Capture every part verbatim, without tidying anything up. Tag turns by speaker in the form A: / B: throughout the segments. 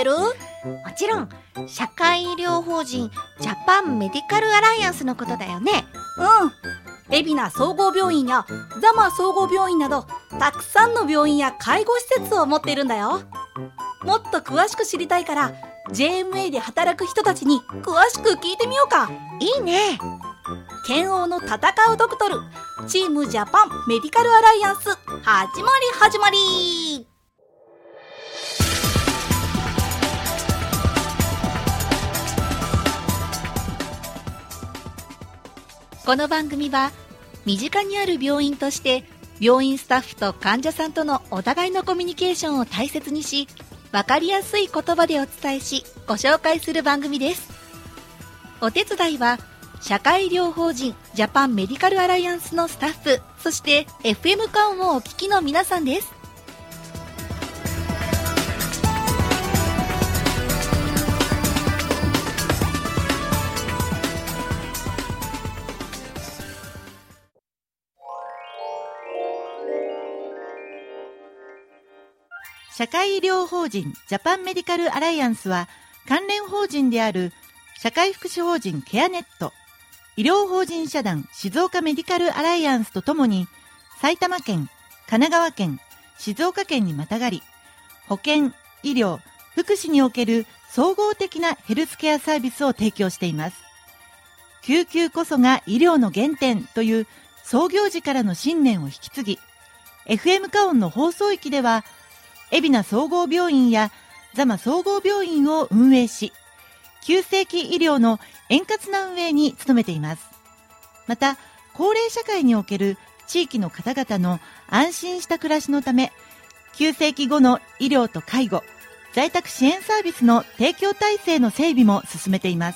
A: ってる？
B: もちろん、社会医療法人ジャパンメディカルアライアンスのことだよね。
A: うん。海老名総合病院や座間総合病院など、たくさんの病院や介護施設を持っているんだよ。もっと詳しく知りたいから、ジェーエムエー で働く人たちに詳しく聞いてみようか。
B: いいね。
A: 剣王の戦うドクトル、チームジャパンメディカルアライアンス、始まり始まり。
B: この番組は、身近にある病院として病院スタッフと患者さんとのお互いのコミュニケーションを大切にし、分かりやすい言葉でお伝えし、ご紹介する番組です。お手伝いは社会医療法人ジャパンメディカルアライアンスのスタッフ、そして エフエム カウンをお聞きの皆さんです。社会医療法人ジャパンメディカルアライアンスは、関連法人である社会福祉法人ケアネット、医療法人社団静岡メディカルアライアンスとともに、埼玉県、神奈川県、静岡県にまたがり、保健、医療、福祉における総合的なヘルスケアサービスを提供しています。救急こそが医療の原点という創業時からの信念を引き継ぎ、エフエム カオンの放送域では、海老名総合病院や座間総合病院を運営し、急性期医療の円滑な運営に努めています。また、高齢社会における地域の方々の安心した暮らしのため、急性期後の医療と介護、在宅支援サービスの提供体制の整備も進めています。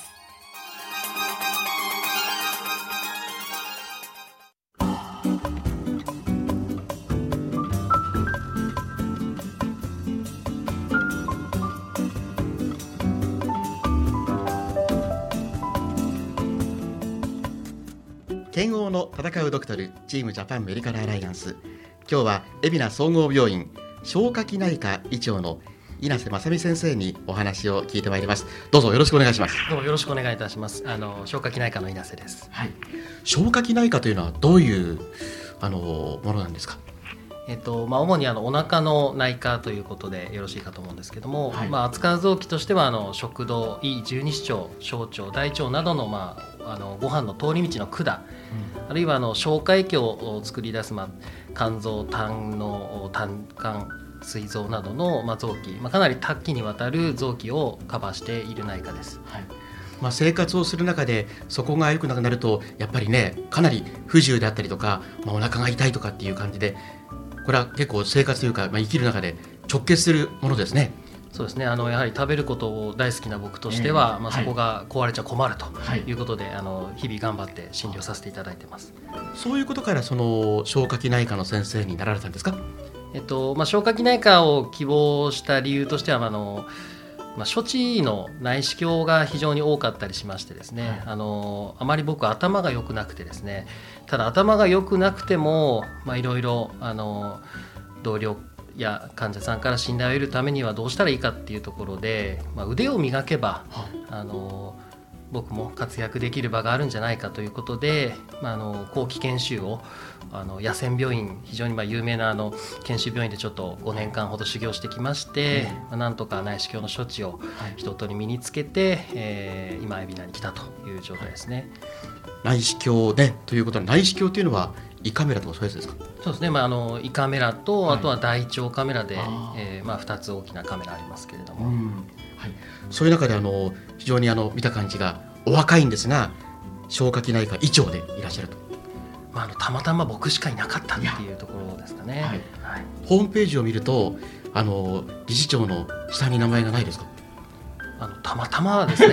C: 剣王の戦うドクトル、チームジャパンメディカルアライアンス。今日は海老名総合病院消化器内科医長の稲瀬正美先生にお話を聞いてまいります。どうぞよろしくお願いします。
D: どうもよろしくお願いいたします。あの消化器内科の稲瀬です。
C: はい、消化器内科というのはどういうあのものなんですか？
D: えっとまあ、主にあのお腹の内科ということでよろしいかと思うんですけども、はい、まあ、扱う臓器としてはあの食道、胃、十二指腸、小腸、大腸などの、まあ、あのご飯の通り道の管、うん、あるいはあの消化液を作り出す、まあ、肝臓、胆の、胆管、膵臓などの、まあ、臓器、まあ、かなり多岐にわたる臓器をカバーしている内科です。
C: はい、まあ、生活をする中でそこが良くなくなるとやっぱりね、かなり不自由であったりとか、まあ、お腹が痛いとかっていう感じで、これは結構生活というか、まあ、生きる中で直結するものですね。
D: そうですね、あのやはり食べることを大好きな僕としては、えーまあ、そこが壊れちゃ困るということで、はい、あの日々頑張って診療させていただいてます。
C: そういうことからその消化器内科の先生になられたんですか？
D: えっとまあ、消化器内科を希望した理由としては、あのまあ、処置の内視鏡が非常に多かったりしましてですね、はい、あのあまり僕頭が良くなくてですね、ただ頭が良くなくても、まあ、いろいろあの同僚や患者さんから信頼を得るためにはどうしたらいいかっていうところで、まあ、腕を磨けば、はい、あの僕も活躍できる場があるんじゃないかということで、まあ、あの後期研修をあの野戦病院、非常にまあ有名なあの研修病院でちょっとごねんかんほど修行してきまして、うんまあ、なんとか内視鏡の処置を一通り身につけて、はいえー、今海老名に来たという状態ですね。
C: 内視鏡でということは、内視鏡というのは胃カメラとかそういうやつですか？
D: そうですね、まあ、あの胃カメラと、はい、あとは大腸カメラで、えーまあ、ふたつ大きなカメラありますけれども、うん
C: はい、そういう中であの非常にあの見た感じがお若いんですが、消化器内科医長でいらっしゃると、
D: まあ、あのたまたま僕しかいなかったっていうところですかね。はい
C: はい、ホームページを見るとあの理事長の下に名前がないですか？
D: あのたまたまですね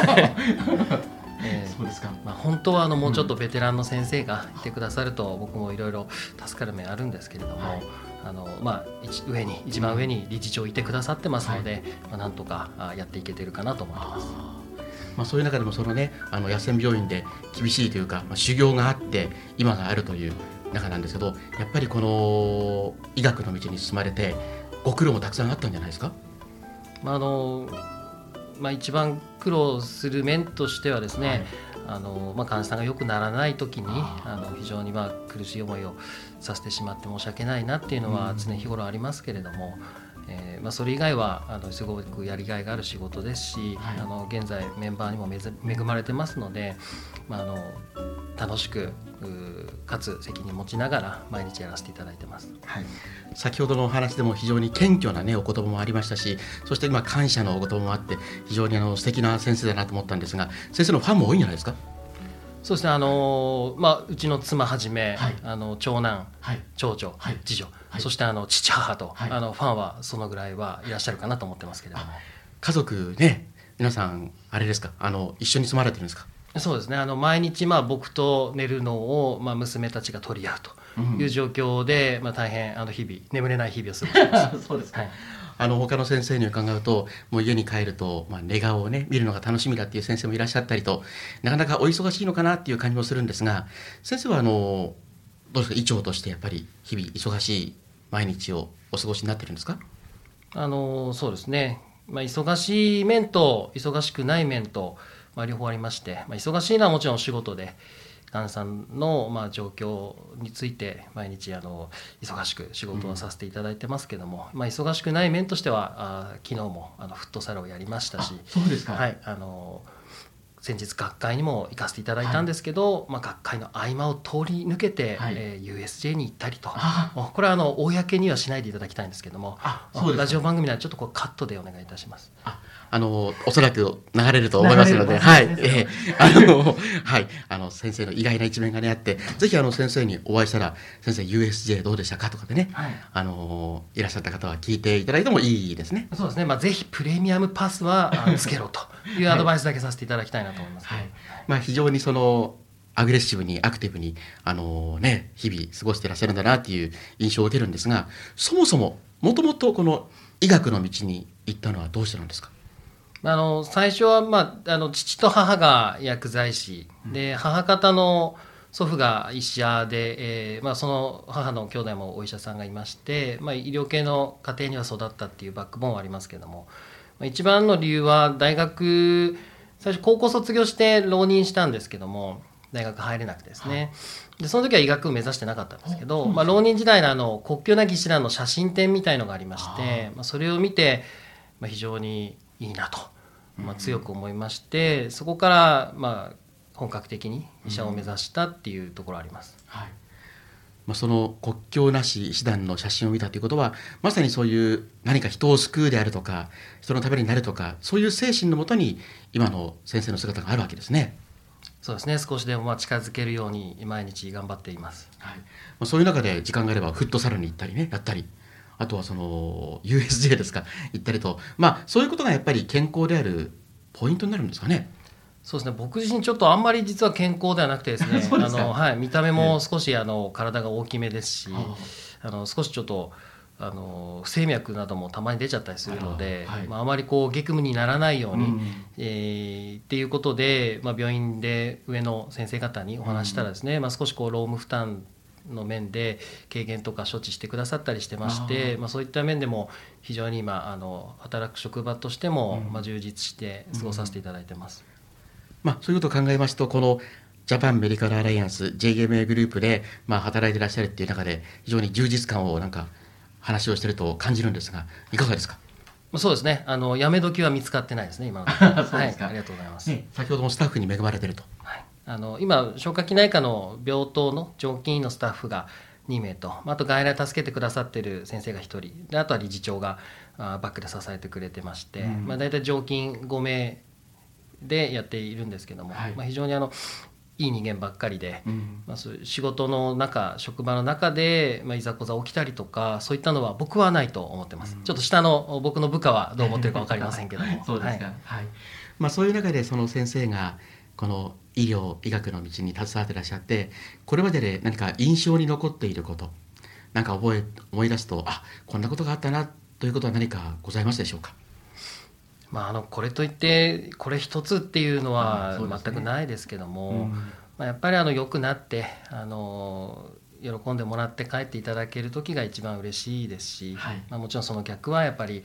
D: えー、
C: そうですか。
D: まあ、本当はあのもうちょっとベテランの先生がいてくださると僕もいろいろ助かる面あるんですけれども、はいあのまあ、一, 上に一番上に理事長いてくださってますので、はいまあ、なんとかやっていけてるかなと思ってます。
C: あ、まあ、そういう中でもその、ね、あの野戦病院で厳しいというか、まあ、修行があって今があるという中なんですけど、やっぱりこの医学の道に進まれてご苦労もたくさんあったんじゃないですか？
D: まああのまあ、一番苦労する面としてはですね、はい、あのまあ、患者さんが良くならない時にあの非常にまあ苦しい思いをさせてしまって申し訳ないなっていうのは常日頃ありますけれども、えーまあ、それ以外はあのすごくやりがいがある仕事ですし、はい、あの現在メンバーにも恵まれてますので、まあ、あの楽しくかつ責任持ちながら毎日やらせていただいてます、
C: はい、先ほどのお話でも非常に謙虚な、ね、お言葉もありましたし、そして今感謝のお言葉もあって非常にあの素敵な先生だなと思ったんですが、先生のファンも多いんじゃないですか？
D: そうですね、あのまあ、うちの妻はじめ、はい、あの長男、はい、長女、はい、次女、はい、そしてあの父母と、はい、あのファンはそのぐらいはいらっしゃるかなと思ってますけれども。
C: 家族ね、皆さんあれですか、あの一緒に住まれてるんですか？
D: そうですね、あの毎日まあ僕と寝るのをまあ娘たちが取り合うという状況で、うん、まあ、大変あの日々眠れない日々を過ごしています
C: そうですか、はい、あの他の先生に伺うと、もう家に帰ると、まあ、寝顔をね見るのが楽しみだっていう先生もいらっしゃったりと、なかなかお忙しいのかなっていう感じもするんですが、先生はあのどうですか、医長としてやっぱり日々忙しい毎日をお過ごしになってるんですか？
D: あのそうですね、まあ、忙しい面と忙しくない面と、まあ、両方ありまして、まあ、忙しいのはもちろん仕事で患者さんのまあ状況について毎日あの忙しく仕事をさせていただいてますけども、うん、まあ、忙しくない面としてはあ昨日もあのフットサルをやりましたし、
C: そうですか、
D: はい、あの先日学会にも行かせていただいたんですけど、はい、まあ、学会の合間を通り抜けて、はい、えー、ユーエスジェー に行ったりと、これはあの公にはしないでいただきたいんですけども、ラジオ番組ではちょっとこうカットでお願いいたします。
C: ああのおそらく流れると思いますので、はい、えー、あのはい、あの先生の意外な一面がねあって、ぜひあの先生にお会いしたら、先生 ユーエスジェー どうでしたかとかでね、はい、あのいらっしゃった方は聞いていただいてもいいですね。
D: そうですね、まあ、ぜひプレミアムパスはつけろというアドバイスだけさせていただきたいなと思います、はいはい、
C: まあ、非常にそのアグレッシブにアクティブにあの、ね、日々過ごしていらっしゃるんだなっていう印象を受けるんですが、そもそももともとこの医学の道に行ったのはどうしてなんですか？
D: あの最初は、まあ、あの父と母が薬剤師で、母方の祖父が医者で、えーまあ、その母の兄弟もお医者さんがいまして、まあ、医療系の家庭には育ったっていうバックボーンはありますけども、まあ、一番の理由は大学最初高校卒業して浪人したんですけども、大学入れなくてですね、でその時は医学部目指してなかったんですけど、まあ、浪人時代のあの国境なき医師団の写真展みたいのがありまして、まあ、それを見て、まあ、非常にいいなと、まあ、強く思いまして、そこからまあ本格的に医者を目指したっていうところあります、
C: はい、まあ、その国境なし医師団の写真を見たということは、まさにそういう何か人を救うであるとか人のためになるとか、そういう精神のもとに今の先生の姿があるわけですね。
D: そうですね、少しでもまあ近づけるように毎日頑張っています、
C: はい、まあ、そういう中で時間があればフットサルに行ったりねやったり、あとはその ユーエスジェー ですか行ったりと、まあ、そういうことがやっぱり健康であるポイントになるんですかね。
D: そうですね、僕自身ちょっとあんまり実は健康ではなくてですねあの、はい、見た目も少しあの体が大きめですし、あの少しちょっとあの不整脈などもたまに出ちゃったりするので、あ、はい、まあ、あまりこう激務にならないように、うん、えー、っていうことで、まあ、病院で上の先生方にお話したらですね、うん、まあ、少しこう労務負担の面で軽減とか処置してくださったりしてまして、まあ、そういった面でも非常に今あの働く職場としても、うん、まあ、充実して過ごさせていただいてます、
C: うん、まあ、そういうことを考えますと、このジャパンメディカルアライアンス ジェイエムエー グループで、まあ、働いていらっしゃるっていう中で非常に充実感をなんか話をしていると感じるんですが、いかがですか？
D: そうですね、あのやめ時は見つかってないですね今のところそうですか、はい、ありがとうございます、ね、
C: 先ほどもスタッフに恵まれていると、
D: はい、あの今消化器内科の病棟の常勤医のスタッフがにめいと、あと外来助けてくださっている先生がひとりで、あとは理事長がバックで支えてくれてまして、うん、まあ、大体常勤ごめいでやっているんですけども、はい、まあ、非常にあのいい人間ばっかりで、うん、まあ、そういう仕事の中職場の中で、まあ、いざこざ起きたりとかそういったのは僕はないと思ってます、うん、ちょっと下の僕の部下はどう思ってるか分かりませんけども
C: そうですか、はいはい、まあ、そういう中でその先生がこの医療医学の道に携わっていらっしゃって、これまでで何か印象に残っていること、なんか覚え思い出すと、あ、こんなことがあったなということは何かございますでしょうか？
D: まあ、あのこれといってこれ一つっていうのは全くないですけども、うん、まあ、やっぱりあの良くなってあの喜んでもらって帰っていただける時が一番嬉しいですし、はい、まあ、もちろんその逆はやっぱり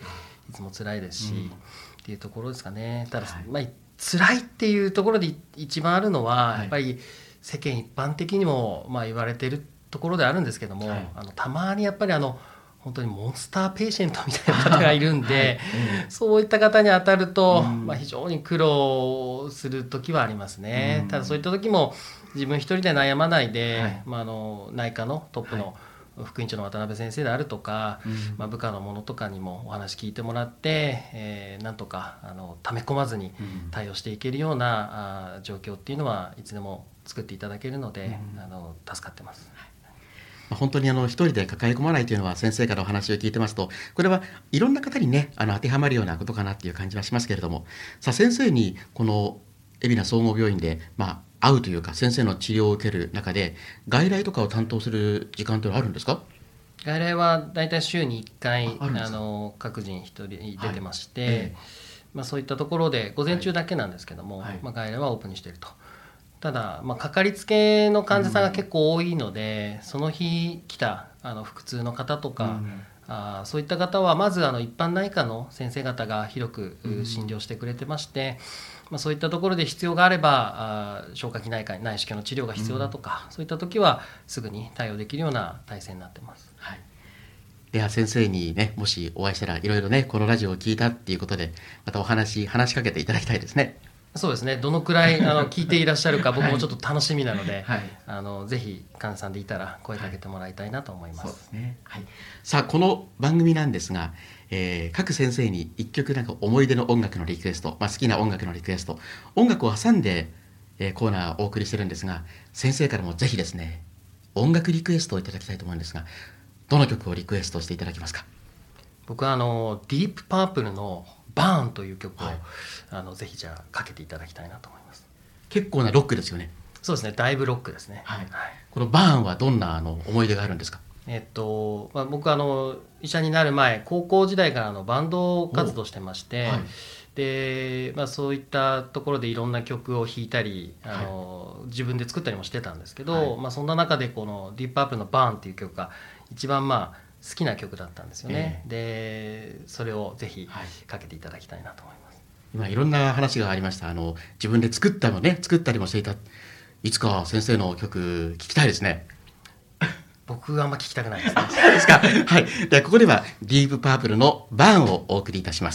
D: いつも辛いですし、
C: うん、
D: っていうところですかね。ただ、
C: はい、
D: まあ、辛いっていうところで一番あるのは、
C: はい、
D: やっぱり世間一般的にもまあ言われているところであるんですけども、はい、あのたまにやっぱりあの本当にモンスターペーシェントみたいな方がいるんで、はい、うん、そういった方に当たると、うん、まあ、非常に苦労する時はありますね、うん、ただそういった時も自分一人で悩まないで、はい、まあ、あの内科のトップの副院長の渡辺先生であるとか、はい、まあ、部下の者とかにもお話聞いてもらって、えー、なんとかあの溜め込まずに対応していけるような、うん、あ状況っていうのはいつでも作っていただけるので、うん、あの助かってます。
C: 本当にあの一人で抱え込まないというのは、先生からお話を聞いてますと、これはいろんな方にね、あの当てはまるようなことかなっていう感じはしますけれども、さあ先生にこの海老名総合病院で、まあ、会うというか先生の治療を受ける中で外来とかを担当する時間というのはあるんですか？
D: 外来はだいたい週にいっかい あ, あの各人ひとり出てまして、はい、えーまあ、そういったところで午前中だけなんですけども、はい、まあ、外来はオープンにしていると。ただ、まあ、かかりつけの患者さんが結構多いので、うん、その日来たあの腹痛の方とか、うん、あそういった方はまずあの一般内科の先生方が広く診療してくれてまして、うん、まあ、そういったところで必要があればあ消化器内科内視鏡の治療が必要だとか、うん、そういった時はすぐに対応できるような体制になってます。
C: はい、では先生にね、もしお会いしたらいろいろねこのラジオを聞いたっていうことでまたお話話しかけていただきたいですね。
D: そうですね、どのくらいあの聞いていらっしゃるか僕もちょっと楽しみなので、はい、あのぜひ患者さんでいたら声かけてもらいたいなと思います。
C: はい、そうですね。はい、さあこの番組なんですが、えー、各先生にいっきょくなんか思い出の音楽のリクエスト、まあ、好きな音楽のリクエスト、音楽を挟んで、えー、コーナーをお送りしてるんですが、先生からもぜひですね音楽リクエストをいただきたいと思うんですが、どの曲をリクエストしていただけますか？
D: 僕はあのディープパープルのバーンという曲を、はい、あのぜひじゃあかけていただきたいなと思います。
C: 結構なロックですよね。
D: そうですね、だいぶロックですね。
C: はいはい、このバーンはどんなあの思い出があるんですか？
D: えっとまあ、僕あの医者になる前高校時代からのバンド活動してまして、はい、でまあ、そういったところでいろんな曲を弾いたりあの、はい、自分で作ったりもしてたんですけど、はい、まあ、そんな中でこのディープパープルのバーンっていう曲が一番まあ好きな曲だったんですよね。えー、でそれをぜひかけていただきたいなと思います。
C: 今いろんな話がありました。あの自分で作ったのね作ったりもしていた。いつか先生の曲聞きたいですね。
D: 僕はあんま聞きたくないですね。
C: そうですか。はい。ではここではディープパープルのバーンをお送りいたします。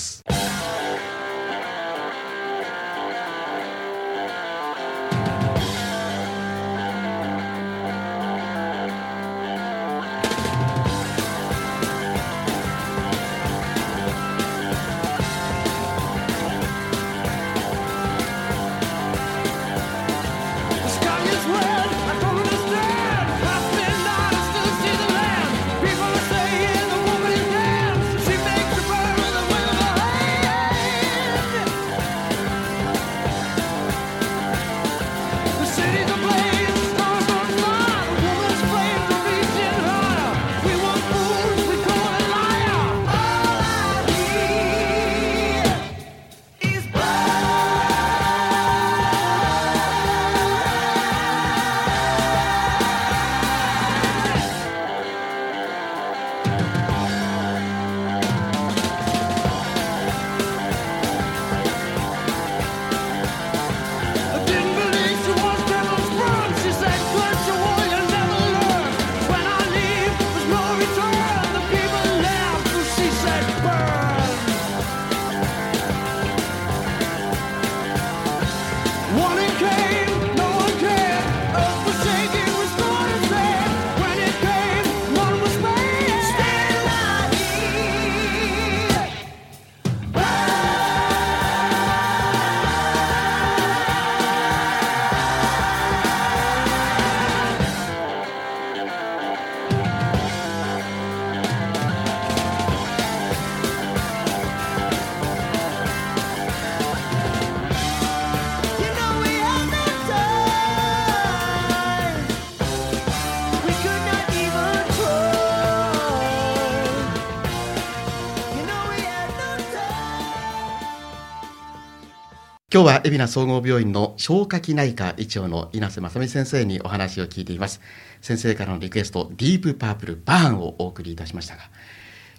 C: 今日は海老名総合病院の消化器内科医長の稲瀬正美先生にお話を聞いています。先生からのリクエストディープパープルバーンをお送りいたしましたが、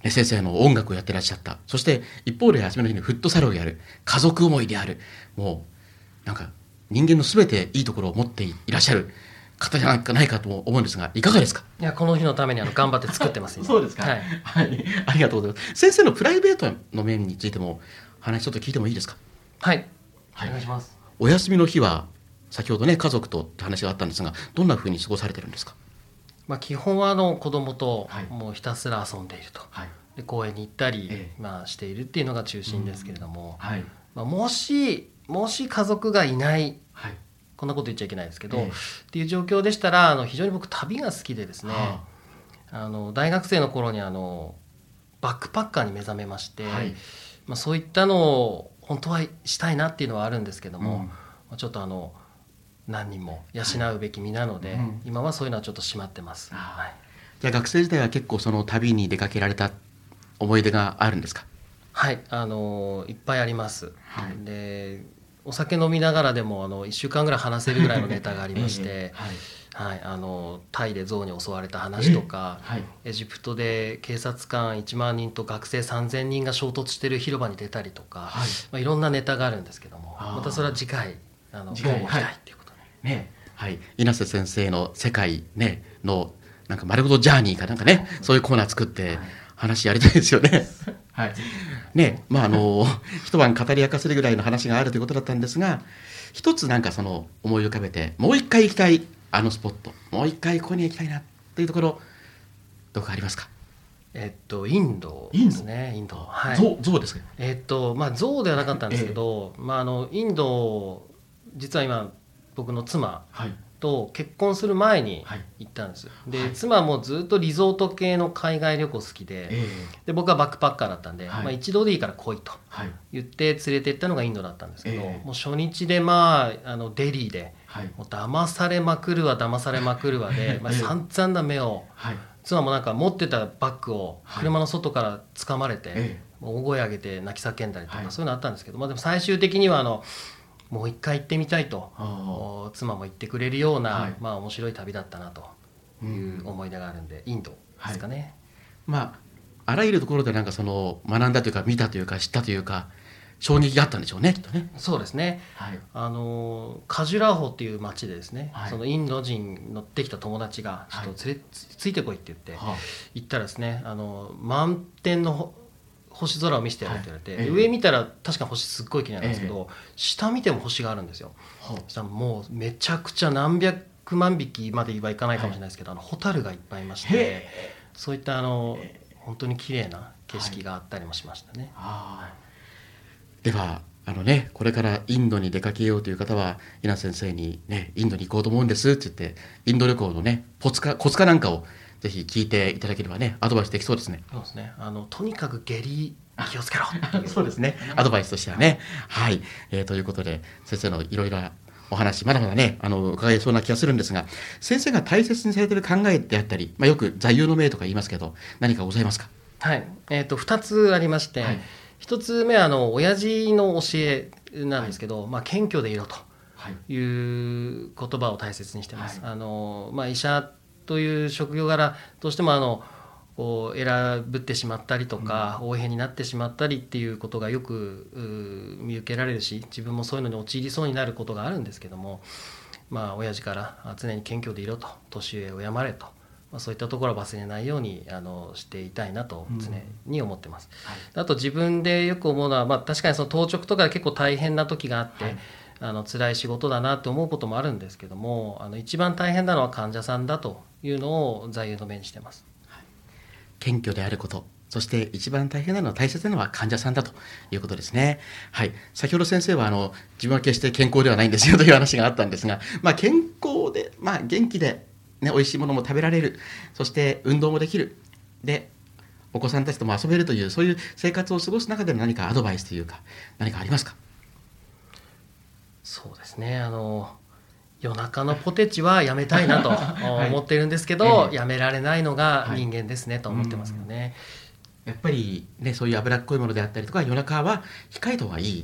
C: 先生の音楽をやってらっしゃった、そして一方で休みの日にフットサルをやる、家族思いである、もうなんか人間のすべていいところを持っていらっしゃる方じゃないかと思うんですが、いかがですか？
D: いや、この日のためにあの頑張って作ってます
C: そうですか、
D: はい
C: はい、ありがとうございます。先生のプライベートの面についても話ちょっと聞いてもいいですか？
D: はい、
C: はい、
D: お願いします。
C: お休みの日は先ほどね家族とって話があったんですが、どんなふうに過ごされてるんですか？
D: まあ、基本はあの子供と
C: はい
D: もうひたすら遊んでいると、
C: はい、
D: で公園に行ったり、
C: ええ
D: まあ、しているっていうのが中心ですけれども、
C: はい、
D: まあ、もしもし家族がいない
C: はい、
D: こんなこと言っちゃいけないですけど、
C: ええ
D: っていう状況でしたらあの非常に僕旅が好きでですね、
C: は
D: あの大学生の頃にあのバックパッカーに目覚めまして、
C: はい、
D: まあ、そういったのを本当はしたいなっていうのはあるんですけども、
C: うん
D: まあ、ちょっとあの何人も養うべき身なので、
C: うん
D: 今はそういうのはちょっとしまってます、
C: あー
D: はい
C: じゃあ学生時代は結構その旅に出かけられた思い出があるんですか？
D: はいあのいっぱいあります、
C: はい
D: でお酒飲みながらでもあのいっしゅうかんぐらい話せるぐらいのネタがありまして、
C: ええはい
D: はい、あのタイで象に襲われた話とか、
C: はい、
D: エジプトで警察官いちまんにんと学生さんぜんにんが衝突している広場に出たりとか、
C: はい
D: まあ、いろんなネタがあるんですけども、
C: あー
D: またそれは次回あの
C: 次回
D: ご期待っていうことで、
C: ね、はい、稲瀬先生の世界、ね、のなんか丸ごとジャーニーかなんかね、そういうコーナー作って話やりたいですよね。はい、ね、まああの一晩語り明かせるぐらいの話があるということだったんですが、一つなんかその思い浮かべて、もう一回行きたいあのスポット、もう一回ここに行きたいなっていうところ、どこかありますか？
D: えっとインドですね。インド、はい、
C: 象象ですか？
D: えっとまあ象ではなかったんですけど、まああのインド実は今僕の妻
C: はい
D: と結婚する前に
C: はい
D: 行ったんです、で、
C: はい
D: 妻もずっとリゾート系の海外旅行好きで、
C: え
D: で僕はバックパッカーだったんで、
C: はい
D: まあ、一度でいいから来いと
C: はい
D: 言って連れて行ったのがインドだったんですけど、
C: ええ
D: もう初日でまああのデリーで
C: はい
D: もう騙されまくるわ騙されまくるわで、まあ、
C: ええ
D: 散々な目を、
C: はい
D: 妻もなんか持ってたバッグを車の外から掴まれて、
C: え
D: もう大声上げて泣き叫んだりとか、
C: はい
D: そういうのあったんですけど、まあ、でも最終的にはあのもう一回行ってみたいと
C: あ
D: 妻も言ってくれるような、
C: はい
D: まあ面白い旅だったなという思い出があるんで、インドですかね、
C: まああらゆるところでなんかその学んだというか見たというか知ったというか衝撃があったんでしょうねきっとね。
D: そうですね、
C: はい
D: あのカジュラーホっていう町でですね、
C: はい
D: そのインド人乗ってきた友達がちょっと連れ、つついてこいって言って
C: は
D: 行ったらですね、あの満天のほ星空を見せてやるって言われて、
C: はいええ
D: 上見たら確かに星すっごい綺麗なんですけど、
C: え
D: 下見ても星があるんですよ。
C: あは
D: そしたらもうめちゃくちゃ何百万匹まではいかないかもしれないですけど、あのホタルがいっぱいいまし
C: へ
D: て、
C: え
D: そういったあの本当に綺麗な景色があったりもしましたね。
C: あーではあのねこれからインドに出かけようという方は稲先生にねインドに行こうと思うんですって言ってインド旅行のねコツかコツかなんかをぜひ聞いていただければねアドバイスできそうですね。
D: そうですね、あのとにかく下痢気をつけろっていう
C: そうですねアドバイスとしてはね。はい、えーということで先生のいろいろなお話まだまだねあの伺えそうな気がするんですが、先生が大切にされている考えであったり、まあ、よく座右の銘とか言いますけど何かございますか？
D: はい、えー、とふたつありまして、
C: はい
D: ひとつめはあの親父の教えなんですけど、まあ、謙虚でいろと
C: はい
D: いう言葉を大切にしてます、
C: はい
D: あのまあ、医者という職業柄どうしてもあのこう選ぶってしまったりとか、横柄になってしまったりっていうことがよくう見受けられるし、自分もそういうのに陥りそうになることがあるんですけども、まあ親父からあ常に謙虚でいろと、年上を敬れと、まあ、そういったところを忘れないようにあのしていたいなと常に思ってます、
C: はい
D: あと自分でよく思うのは、まあ、確かにその当直とかで結構大変な時があって、
C: はい
D: あの辛い仕事だなと思うこともあるんですけども、あの一番大変なのは患者さんだというのを座右の銘にしてます。
C: 謙虚であること、そして一番大変なのは大切なのは患者さんだということですね。はい、先ほど先生はあの自分は決して健康ではないんですよという話があったんですが、まあ、健康で、まあ、元気で、ね、美味しいものも食べられる、そして運動もできる、でお子さんたちとも遊べるというそういう生活を過ごす中での何かアドバイスというか何かありますか？
D: そうですね、あの夜中のポテチはやめたいなと
C: い
D: 思ってるんですけど、
C: ええ
D: やめられないのが人間ですねと思ってますけどね。
C: やっぱりねそういう脂っこいものであったりとか夜中は控えた方がいい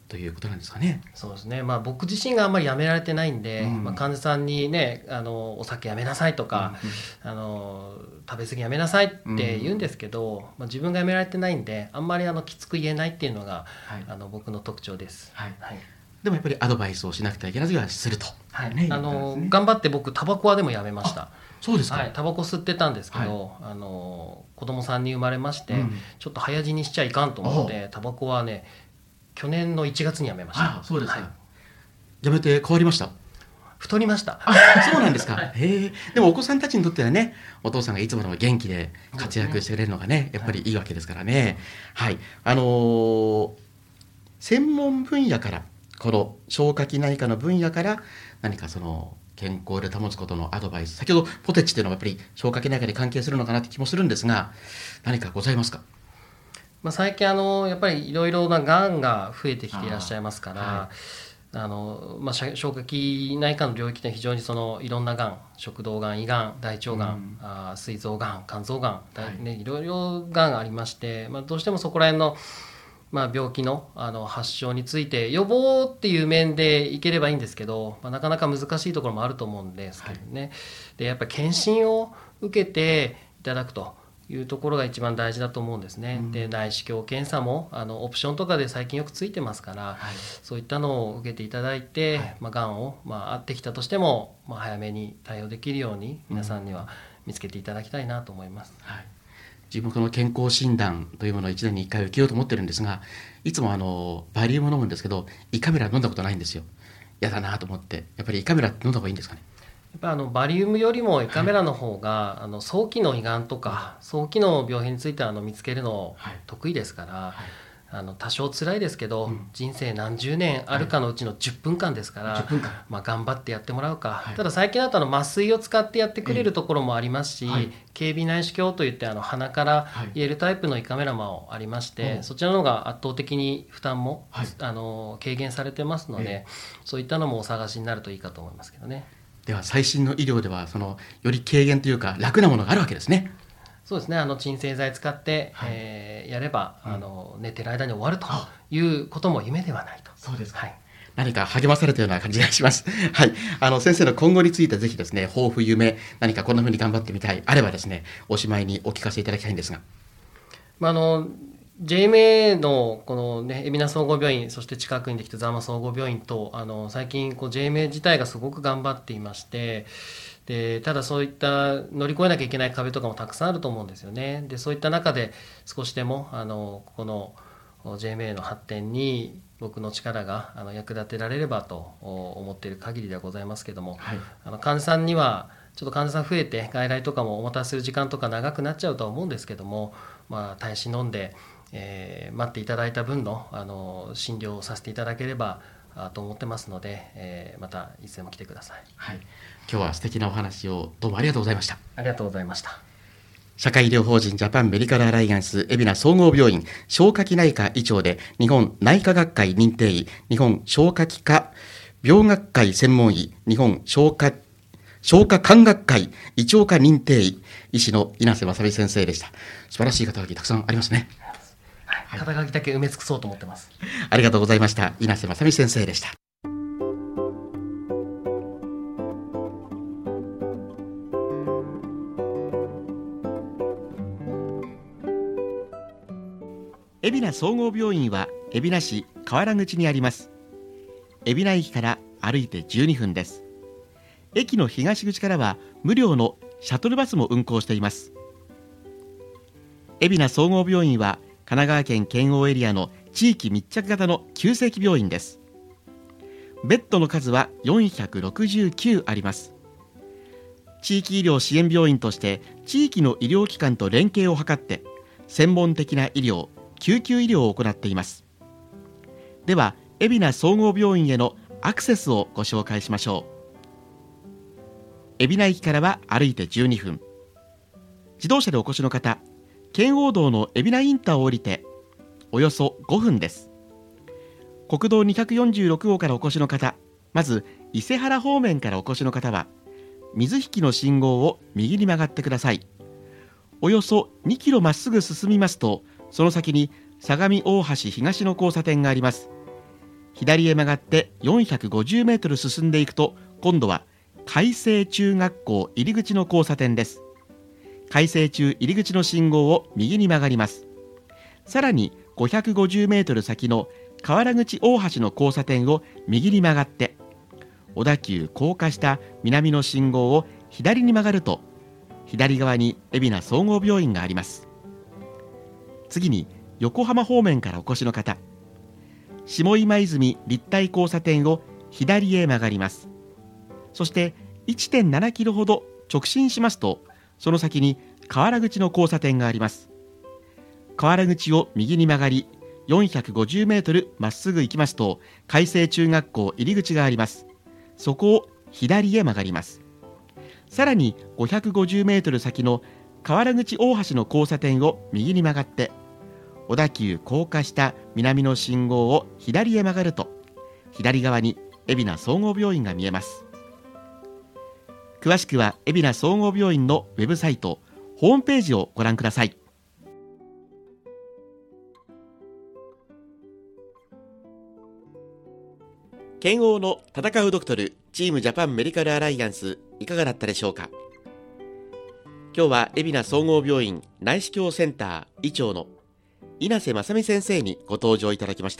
C: ということなんですかね。
D: そうですね、まあ、僕自身があんまりやめられてないんで、
C: うん
D: まあ、患者さんにねあのお酒やめなさいとか、
C: うん
D: あの食べ過ぎやめなさいって言うんですけど、まあ、自分がやめられてないんであんまりあのきつく言えないっていうのが、
C: はい
D: あの僕の特徴です。
C: はい
D: はい
C: でもやっぱりアドバイスをしなくてはいけない時はすると、
D: はい
C: ね、
D: あの
C: ね、
D: 頑張って僕タバコはでもやめました。
C: そうですか。
D: はい、タバコ吸ってたんですけど、あの子供さんに生まれまして、
C: うん
D: ちょっと早死にしちゃいかんと思ってタバコはね去年のいちがつにやめました。
C: あそうですか、
D: はい
C: やめて変わりました。
D: 太りました。
C: あそうなんですか、へえ。でもお子さんたちにとってはね、お父さんがいつまでも元気で活躍してくれるのがねやっぱりいいわけですからね。はい、あのー専門分野からこの消化器内科の分野から何かその健康で保つことのアドバイス、先ほどポテチというのはやっぱり消化器内科で関係するのかなって気もするんですが、何かございますか。
D: まあ、最近あのやっぱりいろいろながんが増えてきていらっしゃいますから、
C: は
D: あのまあ、消化器内科の領域で非常にそのいろんながん、食道がん、胃がん、大腸がん、
C: うん、
D: あ膵臓がん、肝臓がん、
C: はい
D: ね、いろいろがんがありまして、まあ、どうしてもそこら辺のまあ、病気 の, あの発症について予防っていう面でいければいいんですけど、まあ、なかなか難しいところもあると思うんですけどね、はい、でやっぱり検診を受けていただくというところが一番大事だと思うんですね、うん、で内視鏡検査もあのオプションとかで最近よくついてますから、はい、そういったのを受けていただいて、はい、まあ、がんを、まあ、あってきたとしても、まあ、早めに対応できるように皆さんには見つけていただきたいなと思います、
C: うん、はい。自分この健康診断というものをいちねんにいっかい受けようと思ってるんですが、いつもあのバリウム飲むんですけど胃カメラ飲んだことないんですよ。やだなと思って。やっぱり胃カメラ飲んだ方がいいんですかね。
D: やっぱあのバリウムよりも胃カメラの方が、はい、あの早期の胃がんとか早期の病変についてはあの見つけるの得意ですから、はいはい、あの多少辛いですけど、うん、人生何十年あるかのうちのじゅっぷんかんですから、はい、まあ、頑張ってやってもらうか、はい、ただ最近だとあの麻酔を使ってやってくれるところもありますし、はい、経鼻内視鏡といってあの鼻から入れるタイプの胃カメラもありまして、はい、そちらの方が圧倒的に負担も、はい、あの軽減されてますので、えー、そういったのもお探しになるといいかと思いますけどね。
C: では最新の医療ではそのより軽減というか楽なものがあるわけですね。
D: そうですね、あの鎮静剤使って、はい、えー、やれば、うん、あの寝てる間に終わるということも夢ではないと。
C: そうですか、
D: はい、
C: 何か励まされたような感じがします。はい、あの先生の今後についてぜひですね、抱負、夢、何かこんな風に頑張ってみたいあればですね、おしまいにお聞かせいただきたいんですが。
D: まあ、あの ジェーエムエー のこのね、海老名総合病院、そして近くにできた座間総合病院と、あの最近こう ジェーエムエー 自体がすごく頑張っていまして、でただそういった乗り越えなきゃいけない壁とかもたくさんあると思うんですよね。でそういった中で少しでもあのここの ジェーエムエー の発展に僕の力があの役立てられればと思っている限りではございますけども、はい、あの患者さんにはちょっと患者さん増えて外来とかもお待たせする時間とか長くなっちゃうとは思うんですけども、まあ、耐え忍んで、えー、待っていただいた分 の, あの診療をさせていただければと思ってますので、えー、またいつでも来てください。
C: はい、今日は素敵なお話をどうもありがとうございました。
D: ありがとうございました。
C: 社会医療法人ジャパンメディカルアライアンス海老名総合病院消化器内科医長で日本内科学会認定医、日本消化器科病学会専門医、日本消化消化管学会胃腸科認定医、医師の稲瀬正美先生でした。素晴らしい肩書きたくさんありますね。
D: はい、肩書きだけ埋め尽くそうと思ってます。
C: ありがとうございました。稲瀬正美先生でした。海老名総合病院は海老名市河原口にあります。海老名駅から歩いてじゅうにふんです。駅の東口からは無料のシャトルバスも運行しています。海老名総合病院は神奈川県県央エリアの地域密着型の急性期病院です。ベッドの数はよんひゃくろくじゅうきゅうあります。地域医療支援病院として地域の医療機関と連携を図って専門的な医療、救急医療を行っています。では海老名総合病院へのアクセスをご紹介しましょう。海老名駅からは歩いてじゅうにふん、自動車でお越しの方、県央道の海老名インターを降りておよそごふんです。国道にひゃくよんじゅうろく号からお越しの方、まず伊勢原方面からお越しの方は水引の信号を右に曲がってください。およそにキロまっすぐ進みますと、その先に相模大橋東の交差点があります。 左へ曲がってよんひゃくごじゅうメートル進んでいくと、今度は開成中学校入り口の交差点です。開成中入り口の信号を右に曲がります。さらにごひゃくごじゅうメートル先の河原口大橋の交差点を右に曲がって、小田急高架下南の信号を左に曲がると、左側に海老名総合病院があります。次に横浜方面からお越しの方、下今泉立体交差点を左へ曲がります。そして いってんななキロほど直進しますと、その先に河原口の交差点があります。河原口を右に曲がりよんひゃくごじゅうメートルまっすぐ行きますと、開成中学校入り口があります。そこを左へ曲がります。さらにごひゃくごじゅうメートル先の河原口大橋の交差点を右に曲がって、小田急高架下南の信号を左へ曲がると、左側に海老名総合病院が見えます。詳しくは海老名総合病院のウェブサイト、ホームページをご覧ください。剣王の戦うドクトルチームジャパンメディカルアライアンス、いかがだったでしょうか。今日は海老名総合病院内視鏡センター医長の稲瀬正美先生にご登場いただきました。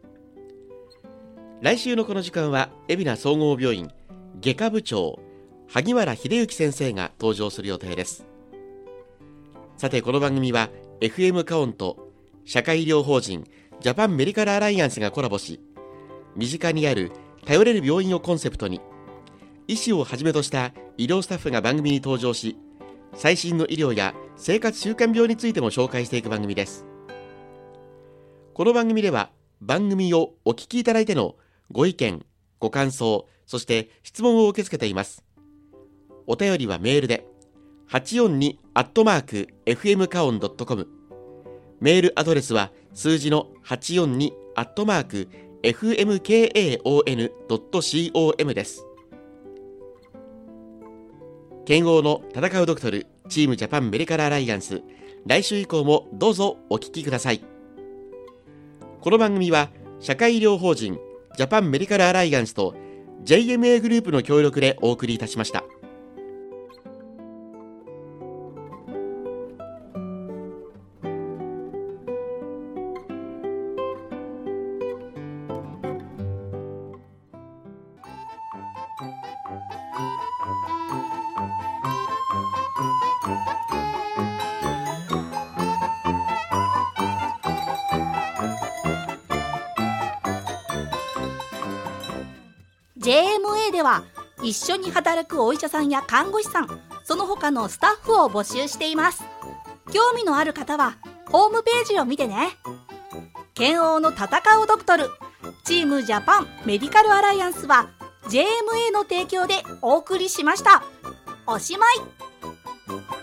C: 来週のこの時間は海老名総合病院外科部長萩原秀幸先生が登場する予定です。さて、この番組は エフエム カオンと社会医療法人ジャパンメディカルアライアンスがコラボし、身近にある頼れる病院をコンセプトに、医師をはじめとした医療スタッフが番組に登場し、最新の医療や生活習慣病についても紹介していく番組です。この番組では番組をお聞きいただいてのご意見、ご感想、そして質問を受け付けています。お便りはメールで はちよんに アットマーク エフエム カオン ドットコム、 メールアドレスは数字の はちよんに アットマーク エフエム カオン ドットコム です。剣王の戦うドクトルチームジャパンメディカルアライアンス、来週以降もどうぞお聞きください。この番組は社会医療法人ジャパンメディカルアライアンスと ジェイエムエー グループの協力でお送りいたしました。
A: ジェイエムエー では一緒に働くお医者さんや看護師さん、その他のスタッフを募集しています。興味のある方はホームページを見てね。剣王の戦うドクトルチームジャパンメディカルアライアンスは ジェイエムエー の提供でお送りしました。おしまい。